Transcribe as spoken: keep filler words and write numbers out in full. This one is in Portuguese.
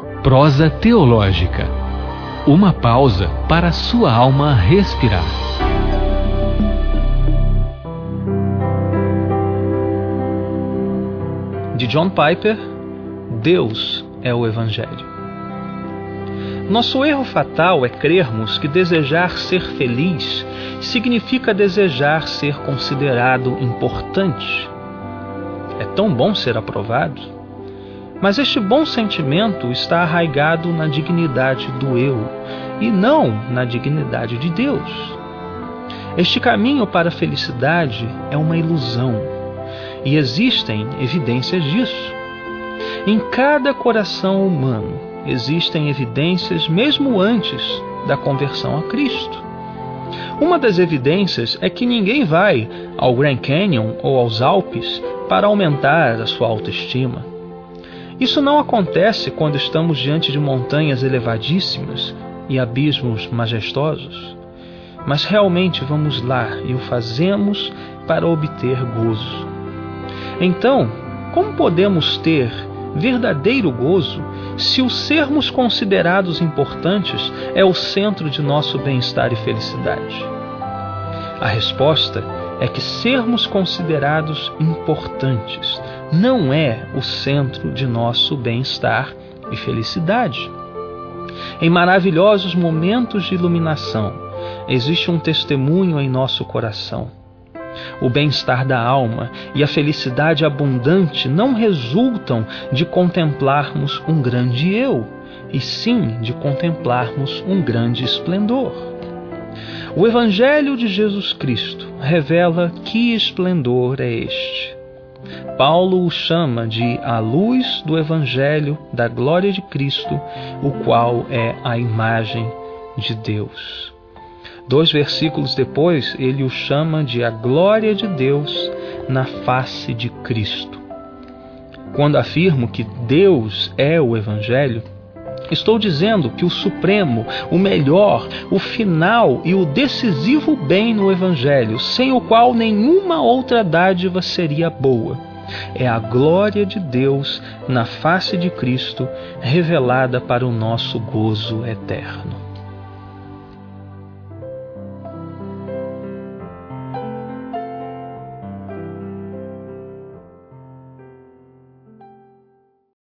Prosa teológica. Uma pausa para a sua alma respirar. De John Piper, Deus é o Evangelho. Nosso erro fatal é crermos que desejar ser feliz significa desejar ser considerado importante. É tão bom ser aprovado, mas este bom sentimento está arraigado na dignidade do eu e não na dignidade de Deus. Este caminho para a felicidade é uma ilusão e existem evidências disso. Em cada coração humano existem evidências mesmo antes da conversão a Cristo. Uma das evidências é que ninguém vai ao Grand Canyon ou aos Alpes para aumentar a sua autoestima. Isso não acontece quando estamos diante de montanhas elevadíssimas e abismos majestosos, mas realmente vamos lá e o fazemos para obter gozo. Então, como podemos ter verdadeiro gozo se o sermos considerados importantes é o centro de nosso bem-estar e felicidade? A resposta é que sermos considerados importantes não é o centro de nosso bem-estar e felicidade. Em maravilhosos momentos de iluminação, existe um testemunho em nosso coração. O bem-estar da alma e a felicidade abundante não resultam de contemplarmos um grande eu, e sim de contemplarmos um grande esplendor. O Evangelho de Jesus Cristo revela que esplendor é este. Paulo o chama de a luz do Evangelho da glória de Cristo, o qual é a imagem de Deus. Dois versículos depois, ele o chama de a glória de Deus na face de Cristo. Quando afirmo que Deus é o Evangelho, estou dizendo que o supremo, o melhor, o final e o decisivo bem no Evangelho, sem o qual nenhuma outra dádiva seria boa, é a glória de Deus na face de Cristo, revelada para o nosso gozo eterno.